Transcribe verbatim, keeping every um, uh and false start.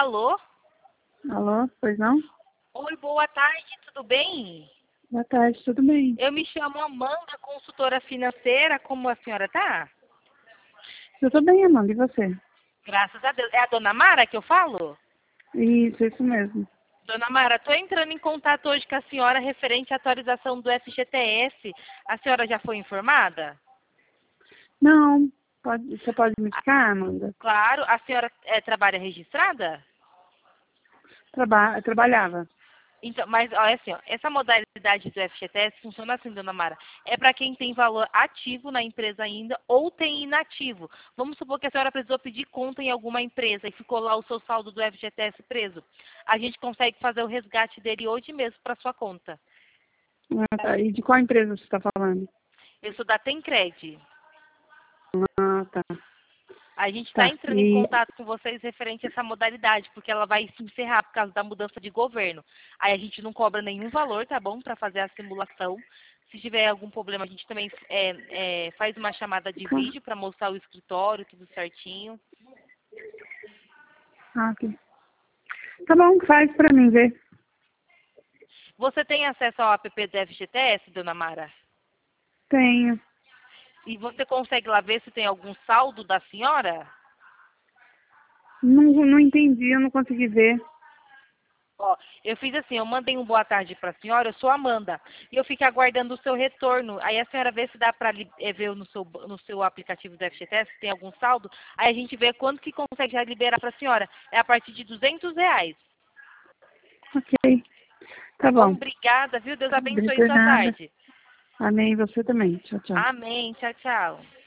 Alô? Alô, pois não? Oi, boa tarde, tudo bem? Boa tarde, tudo bem? Eu me chamo Amanda, consultora financeira, como a senhora tá? Eu tô bem, Amanda, e você? Graças a Deus. É a dona Mara que eu falo? Isso, isso mesmo. Dona Mara, estou entrando em contato hoje com a senhora referente à atualização do F G T S. A senhora já foi informada? Não, pode, você pode me explicar, Amanda? Claro. A senhora é, trabalha registrada? Traba trabalhava. Então, mas olha assim, ó, essa modalidade do F G T S funciona assim, dona Mara. É para quem tem valor ativo na empresa ainda ou tem inativo. Vamos supor que a senhora precisou pedir conta em alguma empresa e ficou lá o seu saldo do F G T S preso. A gente consegue fazer o resgate dele hoje mesmo para sua conta. Ah, tá. E de qual empresa você está falando? Eu sou da Tencred. Ah, tá. A gente está Tá. entrando em E, contato com vocês referente a essa modalidade, porque ela vai se encerrar por causa da mudança de governo. Aí a gente não cobra nenhum valor, tá bom? Para fazer a simulação. Se tiver algum problema, a gente também é, é, faz uma chamada de vídeo para mostrar o escritório, tudo certinho. ah, ok. Tá bom, faz pra mim ver. Você tem acesso ao app do F G T S, dona Mara? Tenho. E você consegue lá ver se tem algum saldo da senhora? Não, não entendi, eu não consegui ver. Ó, eu fiz assim, eu mandei um boa tarde para a senhora, eu sou a Amanda, e eu fico aguardando o seu retorno. Aí a senhora vê se dá para ver no seu, no seu aplicativo do F G T S se tem algum saldo. Aí a gente vê quanto que consegue já liberar para a senhora. É a partir de duzentos reais. Ok. Tá Tá bom? bom. Obrigada, viu? Deus abençoe Obrigada. sua tarde. Amém, você também. Tchau, tchau. Amém. Tchau, tchau.